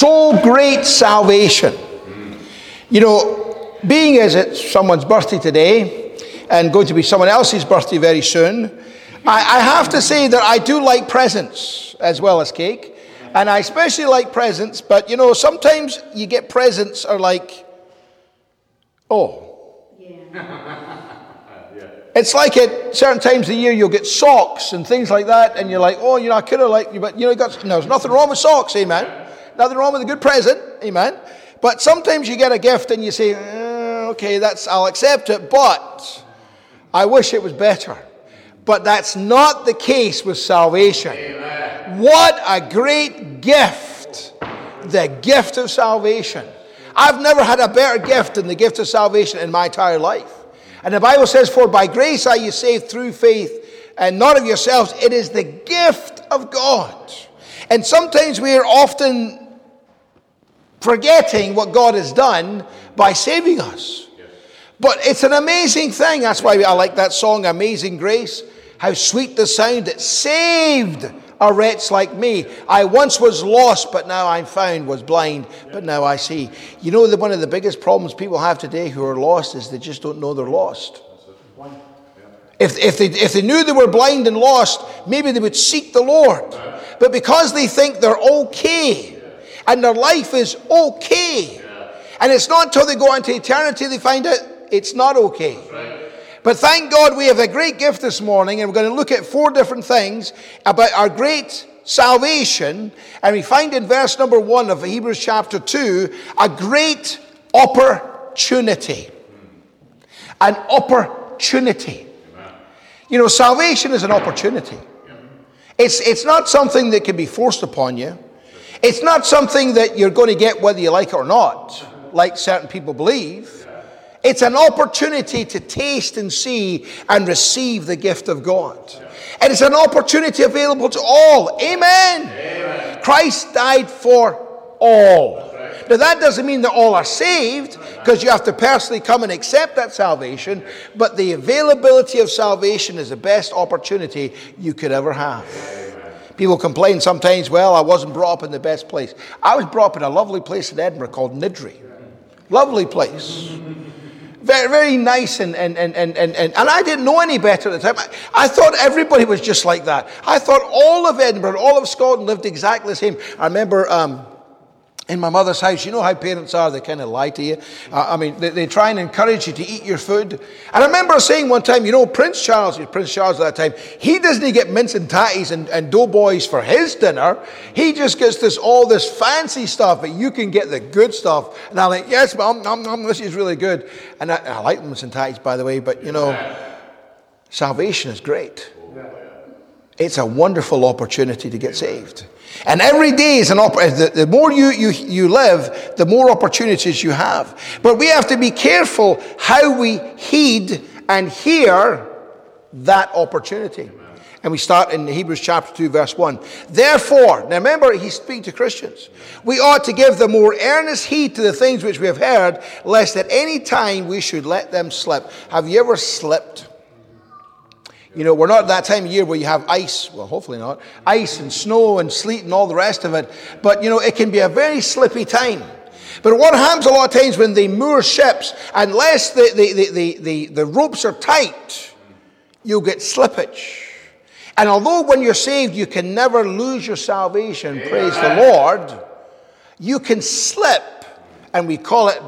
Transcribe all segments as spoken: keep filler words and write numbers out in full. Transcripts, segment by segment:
So great salvation. You know, being as it's someone's birthday today and going to be someone else's birthday very soon, I, I have to say that I do like presents as well as cake. And I especially like presents, but you know, sometimes you get presents are like, oh. Yeah. It's like at certain times of the year you'll get socks and things like that, and you're like, oh, you know, I could have like you, but you know, you got, no, there's nothing wrong with socks, amen. Nothing wrong with a good present, amen. But sometimes you get a gift and you say, eh, okay, that's I'll accept it, but I wish it was better. But that's not the case with salvation. Amen. What a great gift, the gift of salvation. I've never had a better gift than the gift of salvation in my entire life. And the Bible says, for by grace are you saved through faith, and not of yourselves. It is the gift of God. And sometimes we are often forgetting what God has done by saving us. But it's an amazing thing. That's why I like that song, Amazing Grace. How sweet the sound that saved a wretch like me. I once was lost, but now I'm found, was blind, but now I see. You know that one of the biggest problems people have today who are lost is they just don't know they're lost. If, if, they, if they knew they were blind and lost, maybe they would seek the Lord. But because they think they're okay, and their life is okay, and it's not until they go into eternity they find out it's not okay. But thank God we have a great gift this morning, and we're going to look at four different things about our great salvation. And we find in verse number one of Hebrews chapter two, a great opportunity. An opportunity. You know, salvation is an opportunity. It's, it's not something that can be forced upon you. It's not something that you're going to get whether you like it or not, like certain people believe. It's an opportunity to taste and see and receive the gift of God. And it's an opportunity available to all. Amen. Amen. Christ died for all. Now that doesn't mean that all are saved, because you have to personally come and accept that salvation. But the availability of salvation is the best opportunity you could ever have. People complain sometimes, well, I wasn't brought up in the best place. I was brought up in a lovely place in Edinburgh called Niddrie. Lovely place. Very, very nice, and and, and, and, and and I didn't know any better at the time. I, I thought everybody was just like that. I thought all of Edinburgh, all of Scotland lived exactly the same. I remember um, in my mother's house, you know how parents are, they kind of lie to you. Uh, I mean, they, they try and encourage you to eat your food. And I remember saying one time, you know, Prince Charles, Prince Charles at that time, he doesn't get mince and tatties and, and doughboys for his dinner. He just gets this all this fancy stuff, but you can get the good stuff. And I'm like, yes, mom, nom, nom, this is really good. And I, I like mince and tatties, by the way, but you know, salvation is great. It's a wonderful opportunity to get saved. And every day is an opportunity. The, the more you, you, you live, the more opportunities you have. But we have to be careful how we heed and hear that opportunity. And we start in Hebrews chapter two, verse one. Therefore, now remember, he's speaking to Christians. We ought to give the more earnest heed to the things which we have heard, lest at any time we should let them slip. Have you ever slipped? You know, we're not at that time of year where you have ice. Well, hopefully not. Ice and snow and sleet and all the rest of it. But, you know, it can be a very slippy time. But what happens a lot of times when they moor ships, unless the, the, the, the, the, the ropes are tight, you'll get slippage. And although when you're saved, you can never lose your salvation, Amen. Praise the Lord, you can slip, and we call it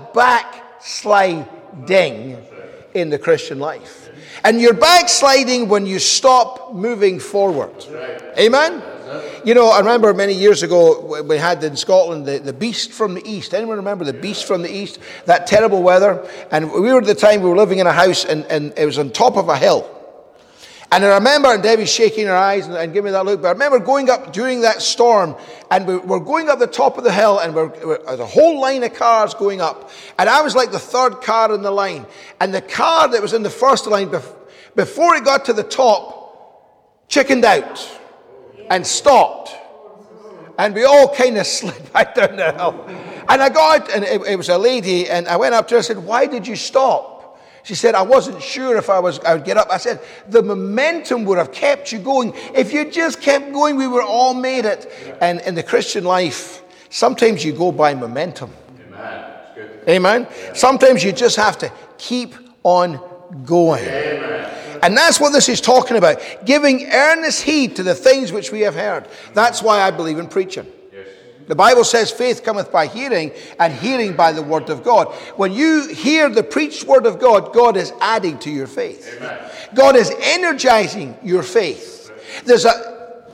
backsliding in the Christian life. And you're backsliding when you stop moving forward. Amen? You know, I remember many years ago, we had in Scotland the, the beast from the east. Anyone remember the beast from the east? That terrible weather. And we were at the time, we were living in a house, and, and it was on top of a hill. And I remember, and Debbie's shaking her eyes and, and giving me that look, but I remember going up during that storm, and we we're going up the top of the hill, and we're, we're, there's a whole line of cars going up. And I was like the third car in the line. And the car that was in the first line, bef- before it got to the top, chickened out and stopped. And we all kind of slid back down the hill. And I got out, and it, it was a lady, and I went up to her and said, why did you stop? She said, I wasn't sure if I was I would get up. I said, the momentum would have kept you going. If you just kept going, we would all made it. And in the Christian life, sometimes you go by momentum. Amen. It's good. Amen. Yeah. Sometimes you just have to keep on going. Amen. And that's what this is talking about. Giving earnest heed to the things which we have heard. That's why I believe in preaching. Yes. The Bible says faith cometh by hearing, and hearing by the word of God. When you hear the preached word of God, God is adding to your faith. Amen. God is energizing your faith. There's a,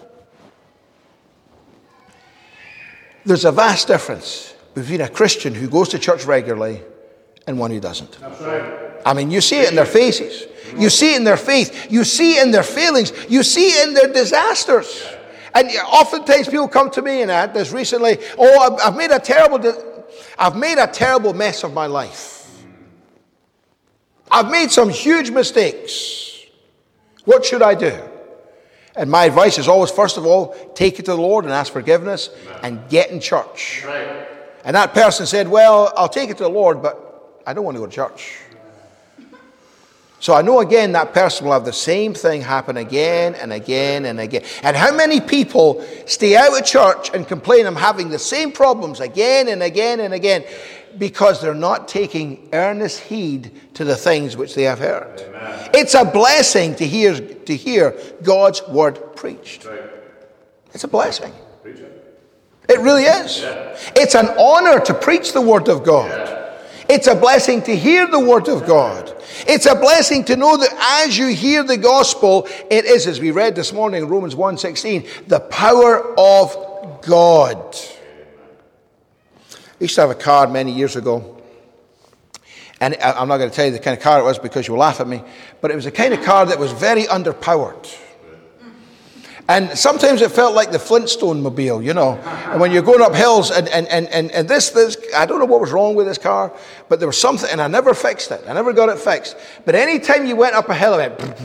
there's a vast difference between a Christian who goes to church regularly and one who doesn't. That's right. I mean, you see it in their faces. You see it in their faith. You see it in their failings. You see it in their disasters. And oftentimes people come to me and I had this recently. Oh, I've made a terrible, I've made a terrible mess of my life. I've made some huge mistakes. What should I do? And my advice is always, first of all, take it to the Lord and ask forgiveness and get in church. Right. And that person said, well, I'll take it to the Lord, but I don't want to go to church. So I know again that person will have the same thing happen again and again and again. And how many people stay out of church and complain I'm having the same problems again and again and again because they're not taking earnest heed to the things which they have heard. Amen. It's a blessing to hear to hear God's word preached. Right. It's a blessing. Preach it. It really is. Yeah. It's an honor to preach the word of God. Yeah. It's a blessing to hear the word of God. It's a blessing to know that as you hear the gospel, it is, as we read this morning in Romans one sixteen, the power of God. I used to have a car many years ago. And I'm not going to tell you the kind of car it was because you'll laugh at me. But it was a kind of car that was very underpowered. And sometimes it felt like the Flintstone mobile, you know. And when you're going up hills, and, and, and, and, and this, this, I don't know what was wrong with this car, but there was something, and I never fixed it. I never got it fixed. But anytime you went up a hill, it went,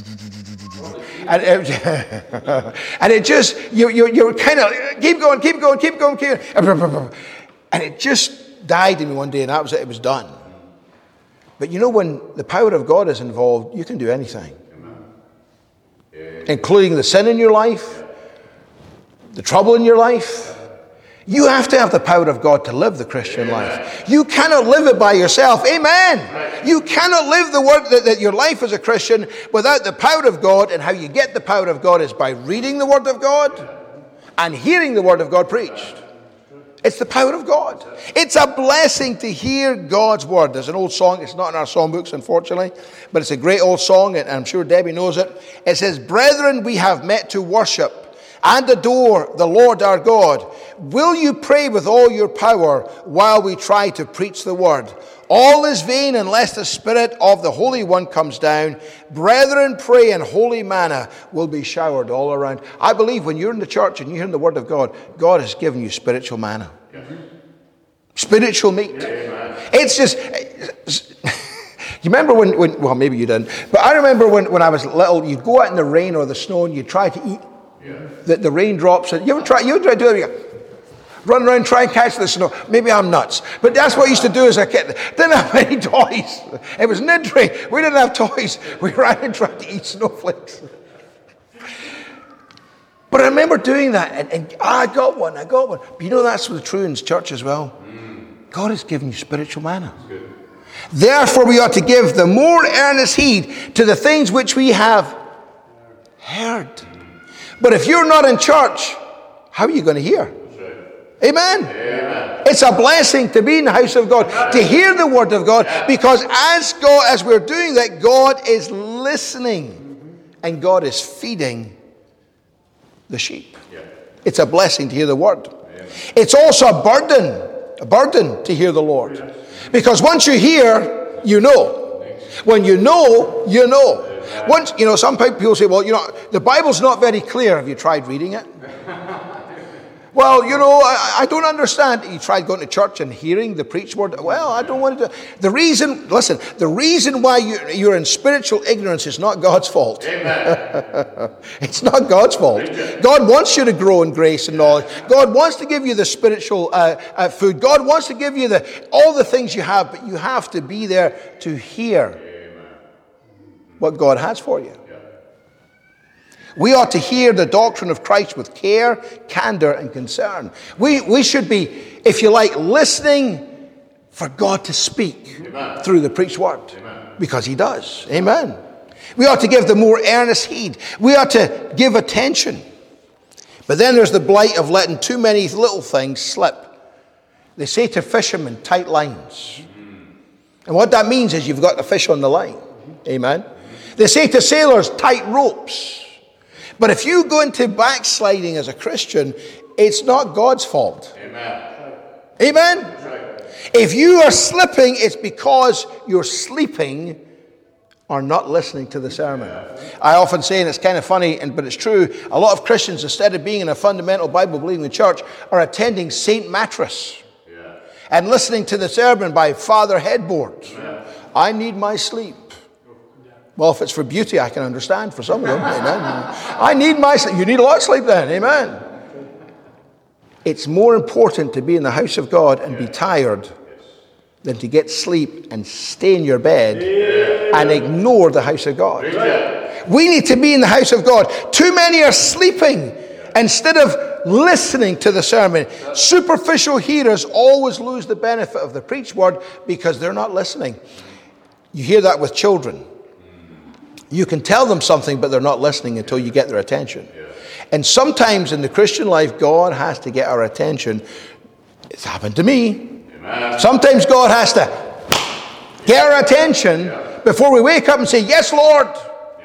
and it, and it just, you, you, you were kind of, keep going, keep going, keep going, keep going. And it just died in me one day, and that was it, it was done. But you know, when the power of God is involved, you can do anything. Including the sin in your life, the trouble in your life. You have to have the power of God to live the Christian Amen. Life. You cannot live it by yourself. Amen. Right. You cannot live the word that, that your life as a Christian without the power of God. And how you get the power of God is by reading the word of God and hearing the word of God preached. It's the power of God. It's a blessing to hear God's word. There's an old song. It's not in our songbooks, unfortunately, but it's a great old song, and I'm sure Debbie knows it. It says, "Brethren, we have met to worship and adore the Lord our God. Will you pray with all your power while we try to preach the word? All is vain unless the Spirit of the Holy One comes down. Brethren, pray, and holy manna will be showered all around." I believe when you're in the church and you're hearing the word of God, God has given you spiritual manna. Mm-hmm. Spiritual meat. Yeah, it's just... You remember when, when, well, maybe you didn't, but I remember when, when I was little, you'd go out in the rain or the snow and you'd try to eat yeah. the, the raindrops. And you ever try, you ever try to do it? Run around, try and catch the snow. Maybe I'm nuts. But that's what I used to do as a kid. Didn't have any toys. It was nidry. We didn't have toys. We ran and tried to eat snowflakes. But I remember doing that. And, and oh, I got one. I got one. But you know that's the true in church as well. Mm. God has given you spiritual manna. Therefore we ought to give the more earnest heed to the things which we have heard. But if you're not in church, how are you going to hear? Amen. Amen. It's a blessing to be in the house of God, to hear the word of God, because as God, as we're doing that, God is listening and God is feeding the sheep. It's a blessing to hear the word. It's also a burden, a burden to hear the Lord. Because once you hear, you know. When you know, you know. Once, you know, some people say, well, you know, the Bible's not very clear. Have you tried reading it? Well, you know, I, I don't understand. You tried going to church and hearing the preached word. Well, I don't want to do. The reason, listen, the reason why you, you're in spiritual ignorance is not God's fault. Amen. It's not God's fault. God wants you to grow in grace and knowledge. God wants to give you the spiritual uh, uh, food. God wants to give you the all the things you have, but you have to be there to hear what God has for you. We ought to hear the doctrine of Christ with care, candor, and concern. We, we should be, if you like, listening for God to speak Amen. Through the preached word. Amen. Because he does. Amen. We ought to give the more earnest heed. We ought to give attention. But then there's the blight of letting too many little things slip. They say to fishermen, tight lines. And what that means is you've got the fish on the line. Amen. They say to sailors, tight ropes. But if you go into backsliding as a Christian, it's not God's fault. Amen. Amen? Right. If you are slipping, it's because you're sleeping or not listening to the sermon. Yeah. I often say, and it's kind of funny, and but it's true, a lot of Christians, instead of being in a fundamental Bible-believing church, are attending Saint Mattress yeah. and listening to the sermon by Father Headboard. Yeah. I need my sleep. Well, if it's for beauty, I can understand for some of them. Amen. I need my sleep. You need a lot of sleep then. Amen. It's more important to be in the house of God and be tired than to get sleep and stay in your bed and ignore the house of God. We need to be in the house of God. Too many are sleeping instead of listening to the sermon. Superficial hearers always lose the benefit of the preached word because they're not listening. You hear that with children. You can tell them something, but they're not listening until you get their attention. Yeah. And sometimes in the Christian life, God has to get our attention. It's happened to me. Amen. Sometimes God has to get our attention yeah. before we wake up and say, yes, Lord. Yeah.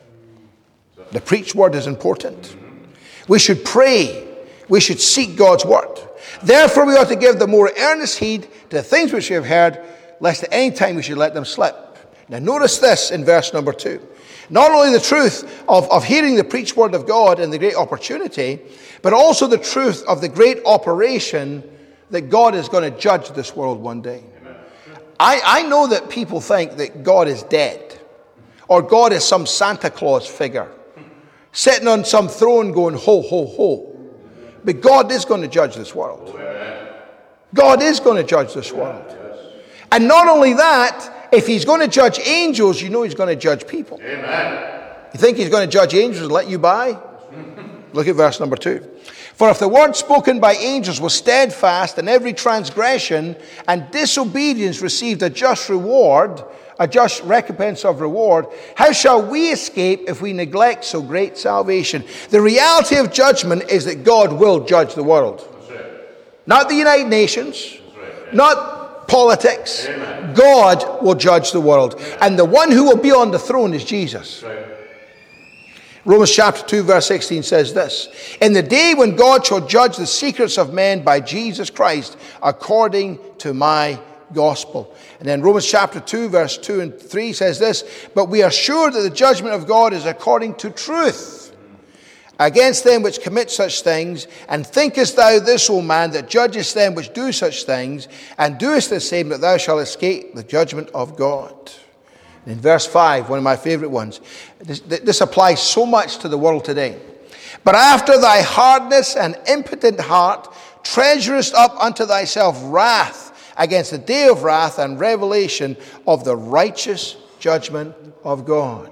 The preached word is important. Mm-hmm. We should pray. We should seek God's word. Therefore, we ought to give the more earnest heed to the things which we have heard, lest at any time we should let them slip. Now notice this in verse number two. Not only the truth of, of hearing the preached word of God and the great opportunity, but also the truth of the great operation that God is going to judge this world one day. I, I know that people think that God is dead, or God is some Santa Claus figure, sitting on some throne going, ho, ho, ho. But God is going to judge this world. God is going to judge this world. And not only that, if he's going to judge angels, you know he's going to judge people. Amen. You think he's going to judge angels and let you by? Look at verse number two. For if the word spoken by angels was steadfast, and every transgression and disobedience received a just reward, a just recompense of reward, how shall we escape if we neglect so great salvation? The reality of judgment is that God will judge the world. Right. Not the United Nations, right. not politics. Amen. God will judge the world. Amen. And the one who will be on the throne is Jesus. Right. Romans chapter two verse sixteen says this. In the day when God shall judge the secrets of men by Jesus Christ according to my gospel. And then Romans chapter two verse two and three says this. But we are sure that the judgment of God is according to truth against them which commit such things. And thinkest thou this, O man, that judgest them which do such things, and doest the same, that thou shalt escape the judgment of God? In verse five, one of my favorite ones, this, this applies so much to the world today. But after thy hardness and impotent heart, treasurest up unto thyself wrath against the day of wrath and revelation of the righteous judgment of God.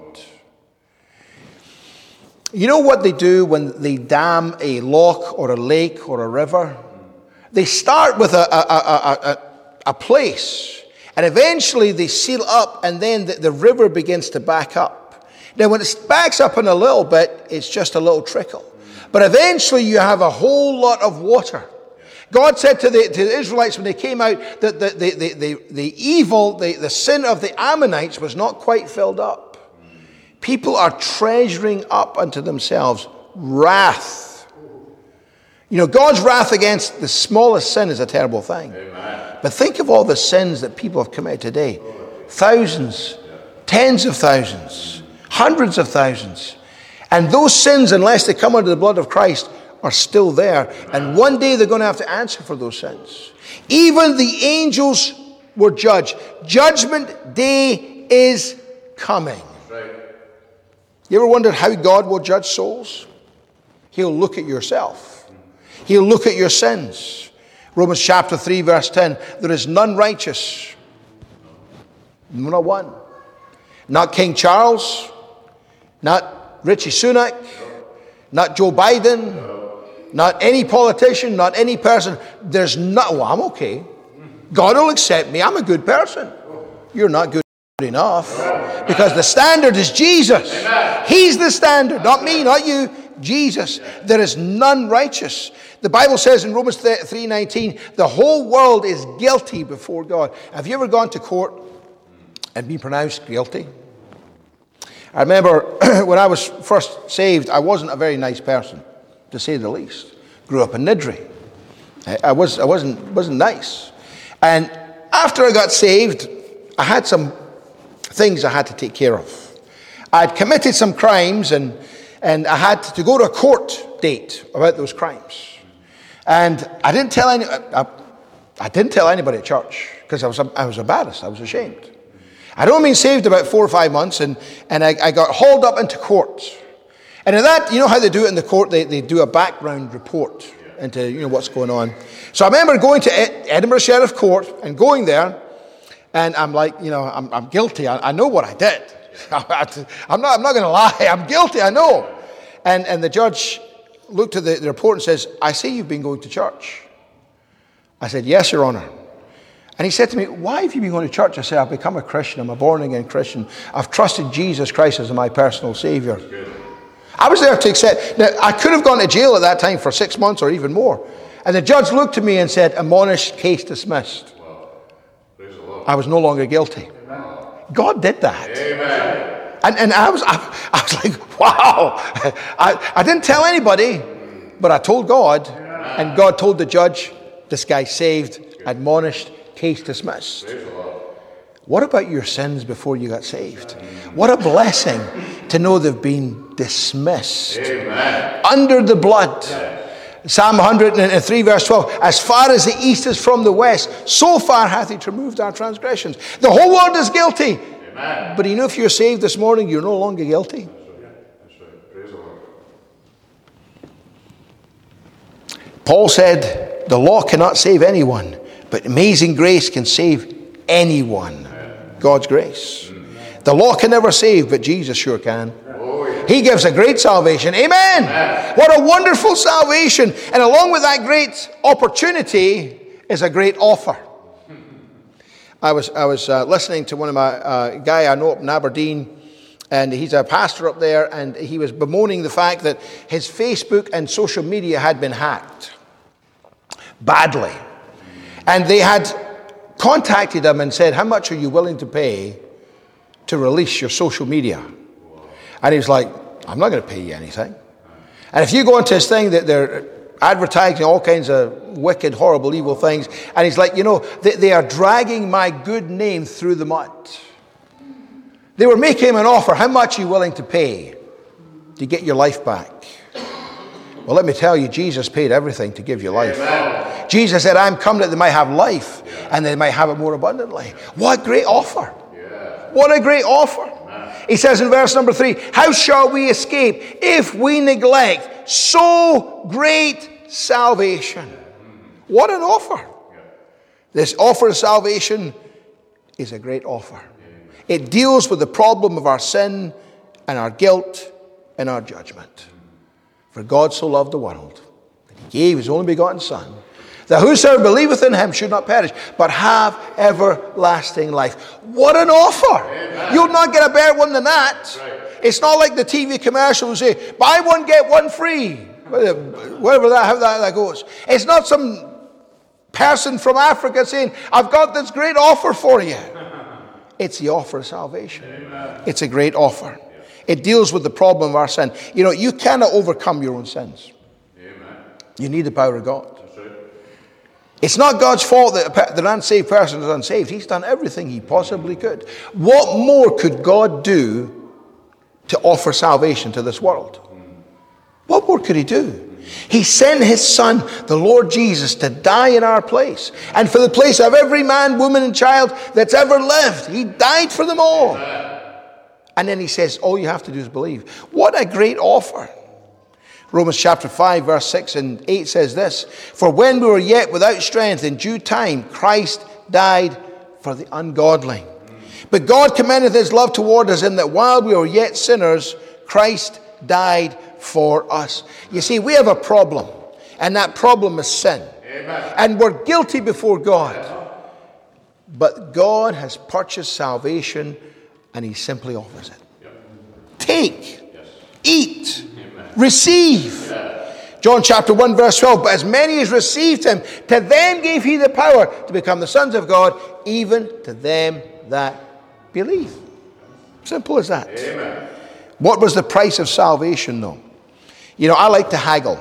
You know what they do when they dam a loch or a lake or a river? They start with a, a, a, a, a place, and eventually they seal up, and then the, the river begins to back up. Now when it backs up in a little bit, it's just a little trickle. But eventually you have a whole lot of water. God said to the, to the Israelites when they came out that the, the, the, the, the evil, the, the sin of the Ammonites was not quite filled up. People are treasuring up unto themselves wrath. You know, God's wrath against the smallest sin is a terrible thing. Amen. But think of all the sins that people have committed today. Thousands, tens of thousands, hundreds of thousands. And those sins, unless they come under the blood of Christ, are still there. And one day they're going to have to answer for those sins. Even the angels were judged. Judgment day is coming. You ever wondered how God will judge souls? He'll look at yourself. He'll look at your sins. Romans chapter three verse ten. There is none righteous. Not one. Not King Charles. Not Rishi Sunak, not Joe Biden, not any politician, not any person. There's not, well, I'm okay. God will accept me. I'm a good person. You're not good enough. Because the standard is Jesus. He's the standard, not me, not you. Jesus. There is none righteous. The Bible says in Romans three nineteen, the whole world is guilty before God. Have you ever gone to court and been pronounced guilty? I remember when I was first saved, I wasn't a very nice person, to say the least. Grew up in Niddrie. I, I, was, I wasn't, wasn't nice. And after I got saved, I had some things I had to take care of. I'd committed some crimes, and, and I had to go to a court date about those crimes. And I didn't tell any, I, I, I didn't tell anybody at church, because I was, I was embarrassed. I was ashamed. I'd only been saved about four or five months, and, and I, I got hauled up into court. And in that, you know how they do it in the court? They, they do a background report into, you know, what's going on. So I remember going to Edinburgh Sheriff Court and going there, and I'm like, you know, I'm, I'm guilty. I, I know what I did. I'm not, I'm not going to lie. I'm guilty. I know. And, and the judge looked at the, the report and says, I see you've been going to church. I said, yes, Your Honor. And he said to me, why have you been going to church? I said, I've become a Christian. I'm a born-again Christian. I've trusted Jesus Christ as my personal Savior. I was there to accept. Now, I could have gone to jail at that time for six months or even more. And the judge looked at me and said, admonished, case dismissed. I was no longer guilty. Amen. God did that. Amen. And, and I was I, I was like, wow. I, I didn't tell anybody, but I told God. Amen. And God told the judge, this guy's saved, admonished, case dismissed. What about your sins before you got saved? What a blessing to know they've been dismissed. Amen. Under the blood. Psalm one hundred three verse twelve, as far as the east is from the west, so far hath he removed our transgressions. The whole world is guilty. Amen. But you know, if you're saved this morning, you're no longer guilty. That's right. Praise the Lord. Paul said, the law cannot save anyone, but amazing grace can save anyone. Amen. God's grace. Amen. The law can never save, but Jesus sure can. He gives a great salvation. Amen. Amen. What a wonderful salvation. And along with that great opportunity is a great offer. I was I was uh, listening to one of my uh, guy I know up in Aberdeen, and he's a pastor up there, and he was bemoaning the fact that his Facebook and social media had been hacked badly. And they had contacted him and said, how much are you willing to pay to release your social media? And he was like, I'm not going to pay you anything. And if you go into his thing, that they're advertising all kinds of wicked, horrible, evil things. And he's like, you know, they, they are dragging my good name through the mud. They were making him an offer. How much are you willing to pay to get your life back? Well, let me tell you, Jesus paid everything to give you life. Amen. Jesus said, I'm come that they might have life, yeah, and they might have it more abundantly. What a great offer. Yeah. What a great offer. He says in verse number three, how shall we escape if we neglect so great salvation? What an offer. This offer of salvation is a great offer. It deals with the problem of our sin and our guilt and our judgment. For God so loved the world that he gave his only begotten Son, that whosoever believeth in him should not perish, but have everlasting life. What an offer. Amen. You'll not get a better one than that. Right. It's not like the T V commercial will say, buy one, get one free. Whatever that, how that, that goes. It's not some person from Africa saying, I've got this great offer for you. It's the offer of salvation. Amen. It's a great offer. Yeah. It deals with the problem of our sin. You know, you cannot overcome your own sins. Amen. You need the power of God. It's not God's fault that an unsaved person is unsaved. He's done everything he possibly could. What more could God do to offer salvation to this world? What more could he do? He sent his Son, the Lord Jesus, to die in our place. And for the place of every man, woman, and child that's ever lived. He died for them all. And then he says, all you have to do is believe. What a great offer. Romans chapter five, verse six and eight says this, for when we were yet without strength, in due time, Christ died for the ungodly. But God commendeth his love toward us in that while we were yet sinners, Christ died for us. You see, we have a problem, and that problem is sin. Amen. And we're guilty before God. But God has purchased salvation, and he simply offers it. Yep. Take, yes. Eat, amen. Receive. Yeah. John chapter one verse twelve, but as many as received him, to them gave he the power to become the sons of God, even to them that believe. Simple as that. Amen. What was the price of salvation, though? You know, I like to haggle.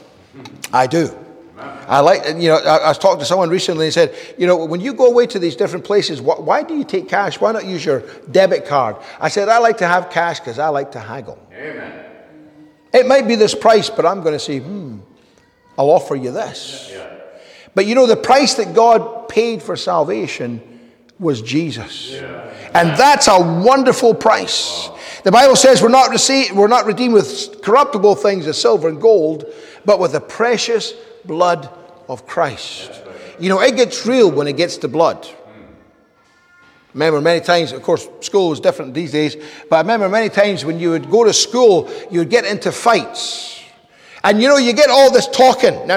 I do. I like, you know, I, I was talking to someone recently and he said, you know, when you go away to these different places, wh- why do you take cash? Why not use your debit card? I said, I like to have cash because I like to haggle. Amen. It might be this price, but I'm going to say, hmm, I'll offer you this. Yeah. But you know, the price that God paid for salvation was Jesus. Yeah. And that's a wonderful price. Wow. The Bible says we're not received, we're not redeemed with corruptible things as silver and gold, but with the precious blood of Christ. Right. You know, it gets real when it gets to blood. Mm. Remember many times, of course, school is different these days, but I remember many times when you would go to school, you would get into fights. And you know, you get all this talking, and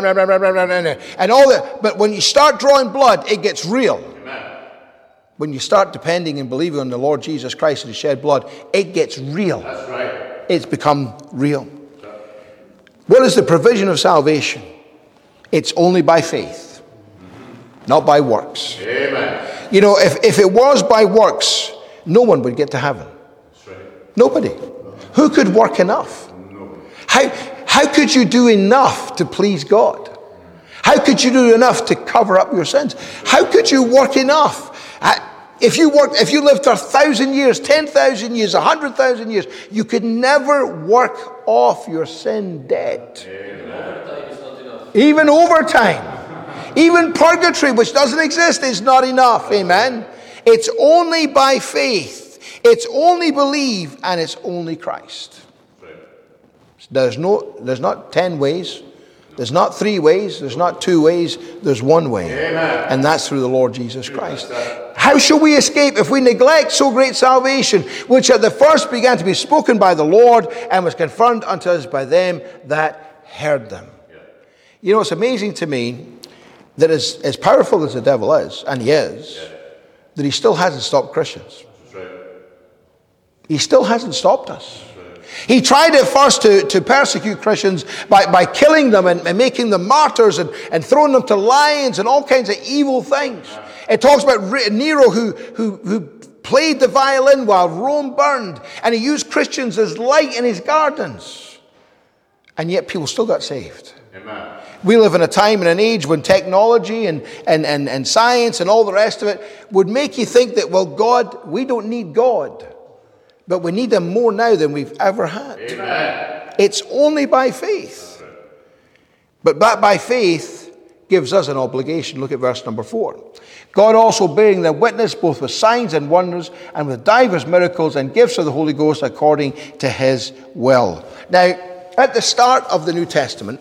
all that, but when you start drawing blood, it gets real. Amen. When you start depending and believing on the Lord Jesus Christ and his shed blood, it gets real. That's right. It's become real. What is the provision of salvation? It's only by faith, not by works. Amen. You know, if, if it was by works, no one would get to heaven. That's right. Nobody. Who could work enough? Nobody. How, how could you do enough to please God? How could you do enough to cover up your sins? How could you work enough? If you worked, if you lived for a thousand years, ten thousand years, a hundred thousand years, you could never work off your sin debt. Amen. Even overtime, even purgatory, which doesn't exist, is not enough. Amen. It's only by faith. It's only believe, and it's only Christ. There's no, there's not ten ways. There's not three ways. There's not two ways. There's one way. Amen. And that's through the Lord Jesus Christ. How shall we escape if we neglect so great salvation, which at the first began to be spoken by the Lord and was confirmed unto us by them that heard them? Yeah. You know, it's amazing to me that as, as powerful as the devil is, and he is, yeah. that he still hasn't stopped Christians. That's right. He still hasn't stopped us. He tried at first to, to persecute Christians by, by killing them and, and making them martyrs and, and throwing them to lions and all kinds of evil things. It talks about Nero who, who, who played the violin while Rome burned, and he used Christians as light in his gardens. And yet people still got saved. Amen. We live in a time and an age when technology and, and, and, and science and all the rest of it would make you think that, well, God, we don't need God. But we need him more now than we've ever had. Amen. It's only by faith. But that by faith gives us an obligation. Look at verse number four. God also bearing them witness both with signs and wonders and with divers miracles and gifts of the Holy Ghost according to his will. Now, at the start of the New Testament,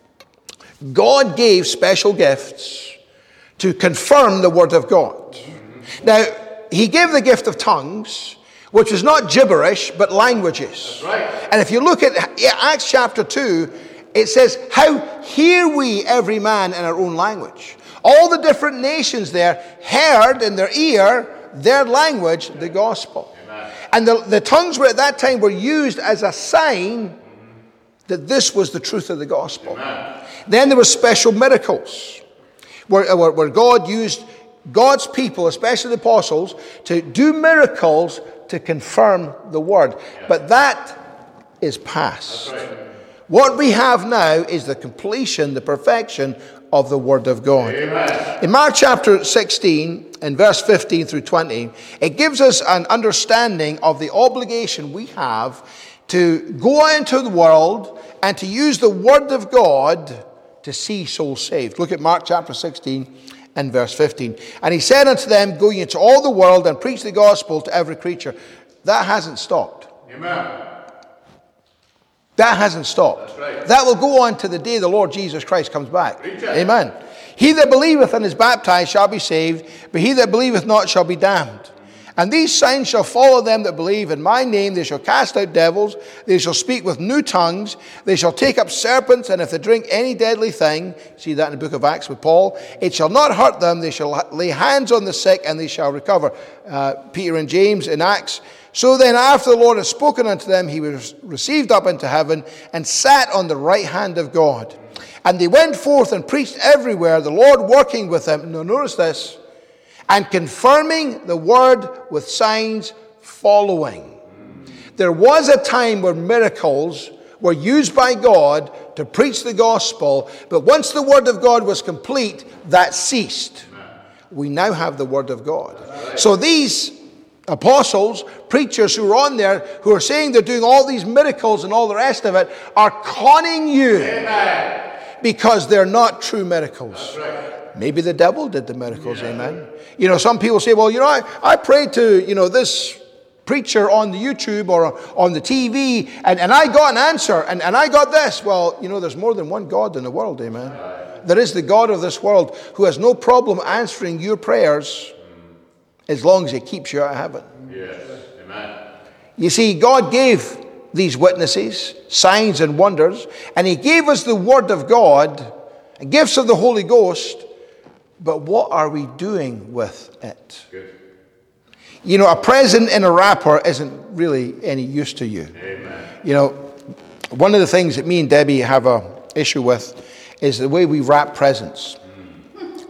God gave special gifts to confirm the word of God. Now, he gave the gift of tongues, which is not gibberish, but languages. That's right. And if you look at Acts chapter two, it says, how hear we every man in our own language? All the different nations there heard in their ear, their language, the gospel. Amen. And the, the tongues were at that time were used as a sign that this was the truth of the gospel. Amen. Then there were special miracles, where, where, where God used God's people, especially the apostles, to do miracles to confirm the word. Yeah. But that is past. That's right. What we have now is the completion, the perfection of the word of God. Amen. In Mark chapter sixteen, in verse fifteen through twenty, it gives us an understanding of the obligation we have to go out into the world and to use the word of God to see souls saved. Look at Mark chapter sixteen and verse fifteen. And he said unto them, go ye into all the world and preach the gospel to every creature. That hasn't stopped. Amen. That hasn't stopped. That's right. That will go on to the day the Lord Jesus Christ comes back. Amen. He that believeth and is baptized shall be saved, but he that believeth not shall be damned. And these signs shall follow them that believe. In my name they shall cast out devils. They shall speak with new tongues. They shall take up serpents. And if they drink any deadly thing, see that in the book of Acts with Paul, it shall not hurt them. They shall lay hands on the sick and they shall recover. Uh, Peter and James in Acts. So then after the Lord had spoken unto them, he was received up into heaven and sat on the right hand of God. And they went forth and preached everywhere, the Lord working with them. Now notice this. And confirming the word with signs following. There was a time where miracles were used by God to preach the gospel, but once the word of God was complete, that ceased. We now have the word of God. So these apostles, preachers who are on there, who are saying they're doing all these miracles and all the rest of it, are conning you. Amen. Because they're not true miracles. Maybe the devil did the miracles, yeah. Amen. You know, some people say, well, you know, I, I prayed to, you know, this preacher on the YouTube or on the T V, and, and I got an answer, and, and I got this. Well, you know, there's more than one God in the world, amen. There is the God of this world who has no problem answering your prayers as long as he keeps you out of heaven. Yes, amen. You see, God gave these witnesses, signs and wonders, and he gave us the word of God, and gifts of the Holy Ghost, but what are we doing with it? Good. You know, a present in a wrapper isn't really any use to you. Amen. You know, one of the things that me and Debbie have a issue with is the way we wrap presents. Mm.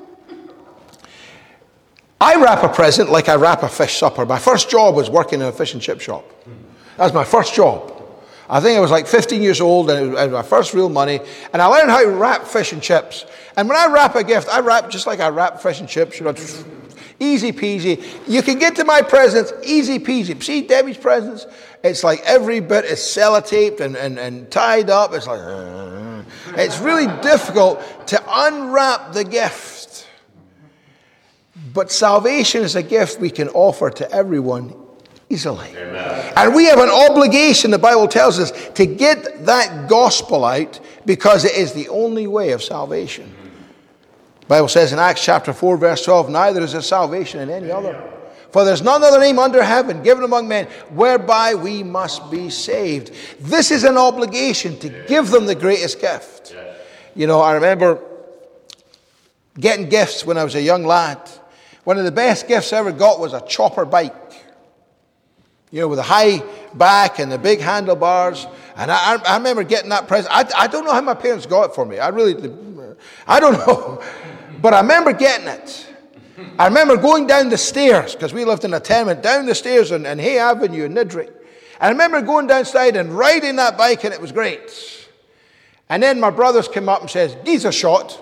I wrap a present like I wrap a fish supper. My first job was working in a fish and chip shop. That was my first job. I think I was like fifteen years old, and it was my first real money. And I learned how to wrap fish and chips. And when I wrap a gift, I wrap just like I wrap fish and chips. You know, easy peasy. You can get to my presents easy peasy. See Debbie's presents? It's like every bit is sellotaped and, and, and tied up. It's like, uh, it's really difficult to unwrap the gift. But salvation is a gift we can offer to everyone easily. Amen. And we have an obligation, the Bible tells us, to get that gospel out because it is the only way of salvation. The Bible says in Acts chapter four, verse twelve, neither is there salvation in any other. For there's none other name under heaven given among men whereby we must be saved. This is an obligation to give them the greatest gift. You know, I remember getting gifts when I was a young lad. One of the best gifts I ever got was a chopper bike. You know, with a high back and the big handlebars. And I, I remember getting that present. I, I don't know how my parents got it for me. I really, I don't know. But I remember getting it. I remember going down the stairs, because we lived in a tenement, down the stairs on, on Hay Avenue in Niddrie. I remember going downside and riding that bike, and it was great. And then my brothers came up and says, "Give a shot."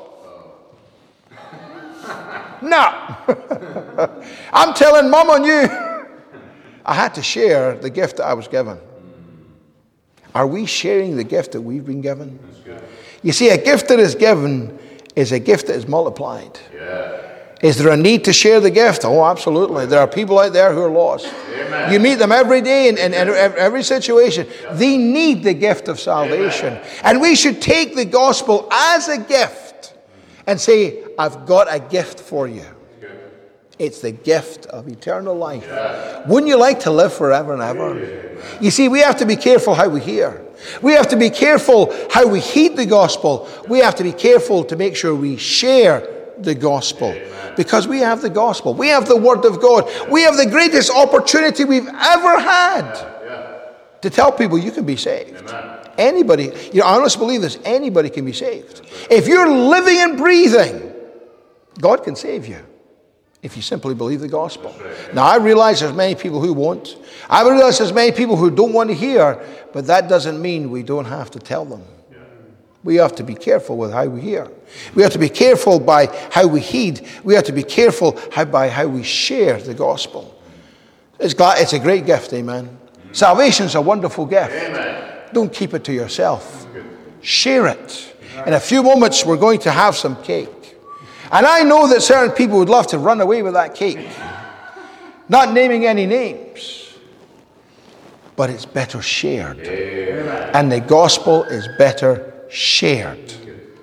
No. I'm telling Mum on you. I had to share the gift that I was given. Are we sharing the gift that we've been given? You see, a gift that is given is a gift that is multiplied. Yeah. Is there a need to share the gift? Oh, absolutely. There are people out there who are lost. Amen. You meet them every day in, in, in every situation. Yeah. They need the gift of salvation. Amen. And we should take the gospel as a gift and say, I've got a gift for you. It's the gift of eternal life. Yeah. Wouldn't you like to live forever and ever? Yeah. You see, we have to be careful how we hear. We have to be careful how we heed the gospel. We have to be careful to make sure we share the gospel. Amen. Because we have the gospel. We have the word of God. We have the greatest opportunity we've ever had yeah. Yeah. to tell people you can be saved. Amen. Anybody, you know, I honestly believe this, anybody can be saved. Right. If you're living and breathing, God can save you. If you simply believe the gospel. Right. Now, I realize there's many people who won't. I realize there's many people who don't want to hear, but that doesn't mean we don't have to tell them. Yeah. We have to be careful with how we hear. We have to be careful by how we heed. We have to be careful how, by how we share the gospel. It's, glad, it's a great gift, amen. Mm-hmm. Salvation is a wonderful gift. Amen. Don't keep it to yourself. Share it. In a few moments, we're going to have some cake. And I know that certain people would love to run away with that cake. Not naming any names. But it's better shared. Amen. And the gospel is better shared.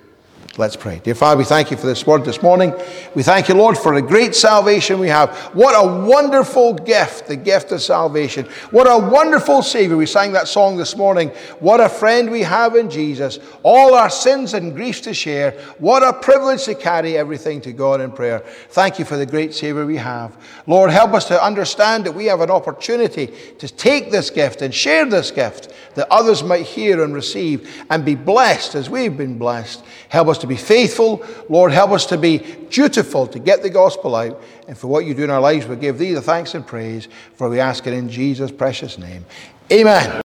Let's pray. Dear Father, we thank you for this word this morning. We thank you, Lord, for the great salvation we have. What a wonderful gift, the gift of salvation. What a wonderful Savior. We sang that song this morning. What a friend we have in Jesus. All our sins and griefs to share. What a privilege to carry everything to God in prayer. Thank you for the great Savior we have. Lord, help us to understand that we have an opportunity to take this gift and share this gift, that others might hear and receive and be blessed as we've been blessed. Help us to be faithful. Lord, help us to be dutiful to get the gospel out. And for what you do in our lives, we give thee the thanks and praise, for we ask it in Jesus' precious name. Amen.